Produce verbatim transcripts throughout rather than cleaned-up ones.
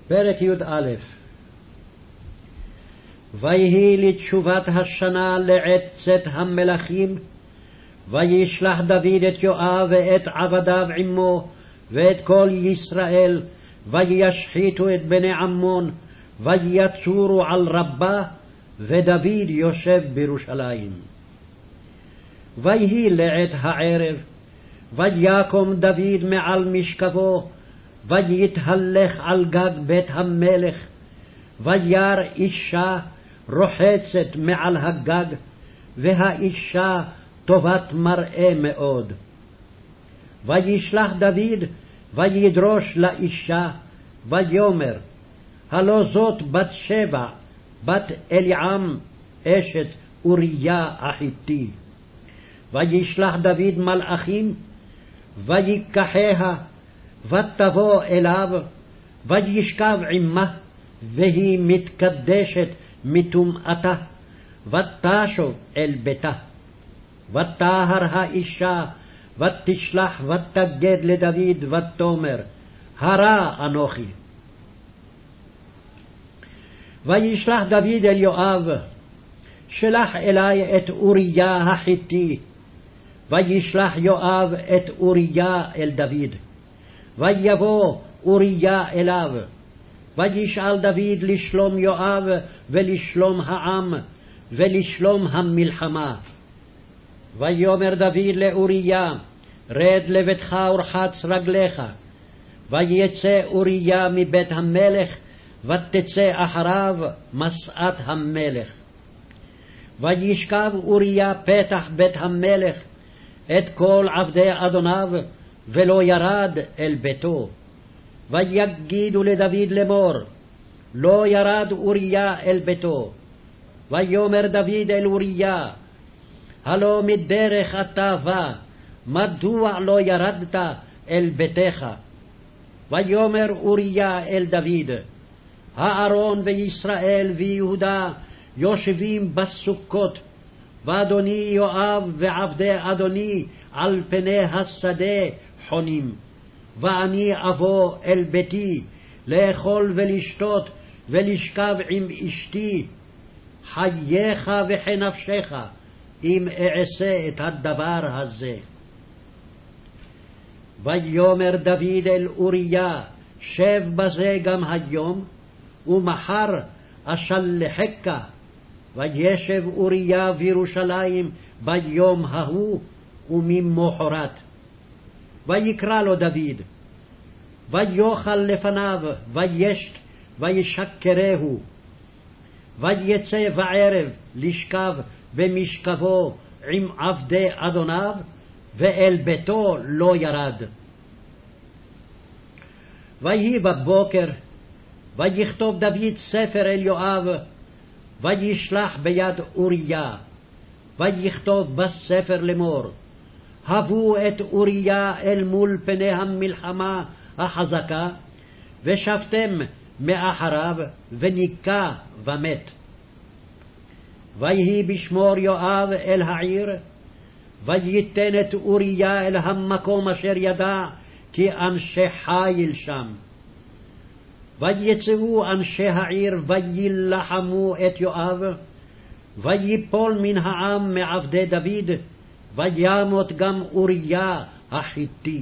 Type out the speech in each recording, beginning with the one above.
פרק י"א. ויהי לתשובת השנה לעת צאת המלכים, וישלח דוד את יואב ואת עבדיו עמו ואת כל ישראל, וישחיתו את בני עמון, ויצורו על רבה, ודוד יושב בירושלים. ויהי לעת הערב, ויקום דוד מעל משכבו, ויתהלך על גג בית המלך, וירא אישה רוחצת מעל הגג, והאישה טובת מראה מאוד. וישלח דוד וידרוש לאישה, ויאמר, הלא זאת בת שבע, בת אליעם, אשת אוריה החיתי. וישלח דוד מלאכים, ויקחיה, ותבוא אליו, וישכב עמה, והיא מתקדשת מטומאתה, ותשוב אל ביתה. ותהר האישה, ותשלח ותגד לדוד, ותאמר, הרע אנוכי. וישלח דוד אל יואב, שלח אלי את אוריה החיתי. וישלח יואב את אוריה אל דוד. ויבוא אוריה אליו, וישאל דוד לשלום יואב ולשלום העם ולשלום המלחמה. ויאמר דוד לאוריה, רד לביתך ורחץ רגליך. ויצא אוריה מבית המלך, ותצא אחריו משאת המלך. וישכב אוריה פתח בית המלך את כל עבדי אדוניו, ולא ירד אל ביתו. ויגידו לדוד לאמור, לא ירד אוריה אל ביתו. ויאמר דוד אל אוריה, הלא מדרך אתה בא, מדוע לא ירדת אל ביתך? ויאמר אוריה אל דוד, הארון וישראל ויהודה יושבים בסוכות, ואדוני יואב ועבדי אדוני על פני השדה חונים. ואני אבוא אל ביתי לאכול ולשתות ולשכב עם אשתי. חייך וכנפשך אם אעשה את הדבר הזה. ויאמר דוד אל אוריה, שב בזה גם היום, ומחר אשלחך. וישב אוריה בירושלים ביום ההוא וממחרת. ויקרא לו דוד, ויאכל לפניו, וישת, וישכרהו. ויצא בערב לשכב במשכבו עם עבדי אדוניו, ואל ביתו לא ירד. ויהי בבוקר, ויכתוב דוד ספר אל יואב, וישלח ביד אוריה. ויכתוב בספר לאמור, הבו את אוריה אל מול פני המלחמה החזקה, ושבתם מאחריו, וניקה ומת. ויהי בשמור יואב אל העיר, וייתן את אוריה אל המקום אשר ידע כי אנשי חיל שם. ויצאו אנשי העיר וילחמו את יואב, ויפול מן העם מעבדי דוד, וימות גם אוריה החיתי.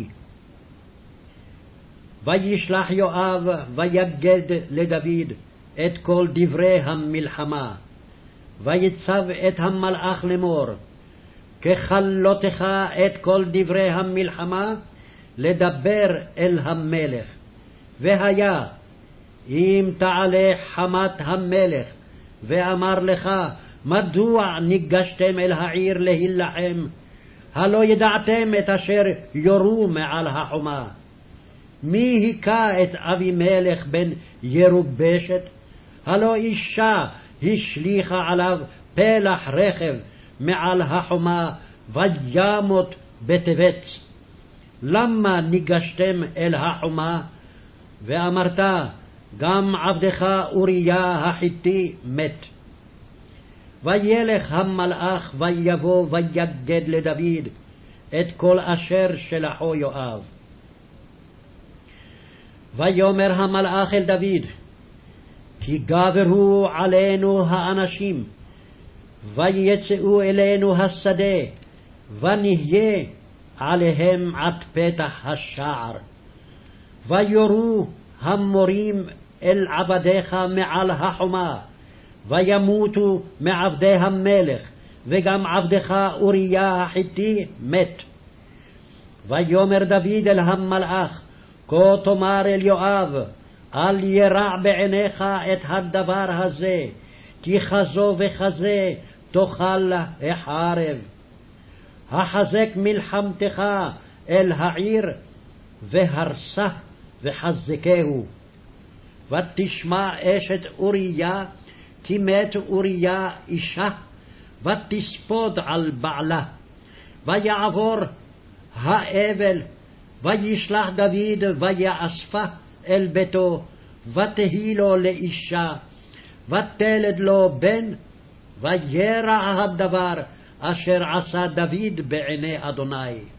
וישלח יואב ויגד לדוד את כל דברי המלחמה. ויצב את המלאך לאמור, ככלותך את כל דברי המלחמה, לדבר אל המלך. והיה, אם תעלה חמת המלך, ואמר לך, מדוע ניגשתם אל העיר להילחם? הלא ידעתם את אשר יורו מעל החומה. מי היכה את אבימלך בן ירובשת? הלא אישה השליכה עליו פלח רכב מעל החומה, וימות בטבץ. למה ניגשתם אל החומה? ואמרת, גם עבדך אוריה החיתי מת. וילך המלאך ויבוא ויגד לדוד את כל אשר שלחו יואב. ויאמר המלאך אל דוד, כי גברו עלינו האנשים, ויצאו אלינו השדה, ונהיה עליהם עד פתח השער. ויורו המורים אל עבדיך מעל החומה, וימותו מעבדי המלך, וגם עבדך אוריה החיתי מת. ויאמר דוד אל המלאך, כה תאמר אל יואב, אל ירע בעיניך את הדבר הזה, כי כזו וכזה תאכל החרב. החזק מלחמתך אל העיר, והרסה וחזקהו. ותשמע אשת אוריה, כי מת אוריה אישה, ותספוד על בעלה. ויעבור האבל, וישלח דוד ויאספה אל ביתו, ותהי לו לאישה, ותלד לו בן, וירע הדבר אשר עשה דוד בעיני אדוני.